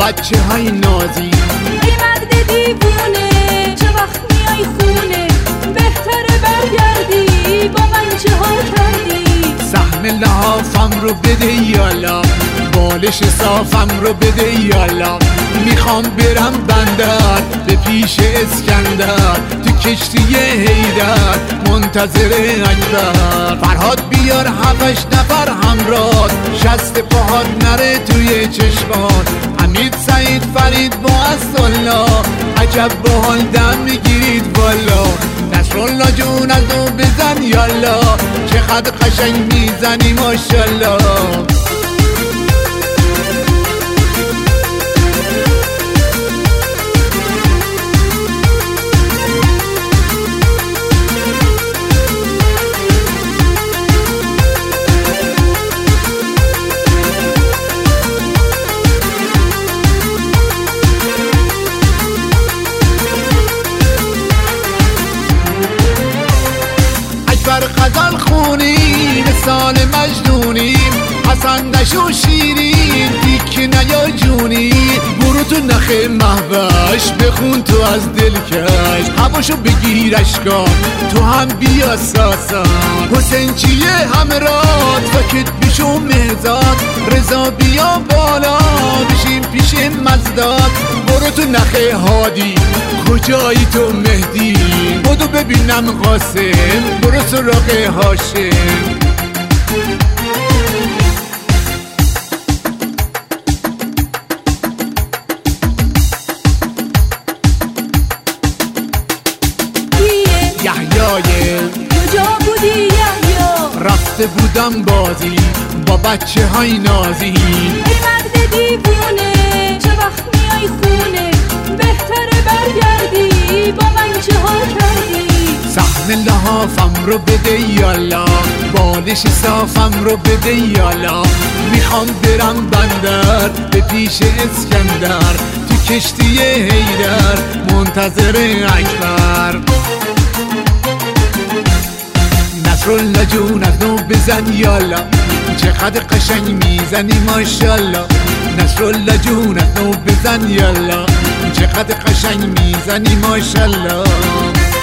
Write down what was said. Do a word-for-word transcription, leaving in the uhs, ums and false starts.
بچه های نازی. ای مرد دیوونه چه وقت میای خونه، بهتره برگردی با من چه ها کردی. صحن لحافم رو بده یالا، بالش صافم رو بده یالا. میخوام برم بندر به پیش اسکندر، تو کشتی حیدر منتظر اکبر. فرهاد بیار هفتش نفر همراه، شست پاهات نره توی چشمات. حمید سعید فرید با الله، عجب با حال دم میگیرید والا. نصرالله جون از دو بزن یالا، چقدر قشنگ میزنی ماشالله. بر غزل خونیم مثال مجنونیم، حسندش و شیرین دیک نیا جونی. برو تو نخ محوش بخون تو از دلکش، هواشو بگیر اشکان تو هم بیا ساسان. حسین چیه همراه فکت بشو مهزاد، رضا بیا بالا بشیم پیش مزداد. برو تو نخ هادی کجایی تو مهدی، بدو ببینم قاسم برو سراغ هاشم. یحیای کجا بودی یحیا؟ رفته بودم بازی با بچه های نازی. ای مرد دیوونه چه وقت میای خونه، بهتره برگردی با من چه ها کردی. صحن لحافم رو بده یالا، بالش صافم رو بده یالا. میخوام برم بندر به پیش اسکندر، تو کشتی حیدر منتظر اکبر. نصرالله جون از نو بزن یالا، چقدر قشنگ میزنی ماشالله. نصرالله جون از نو بزن یالا، چقدر قشنگ میزنی ماشالله.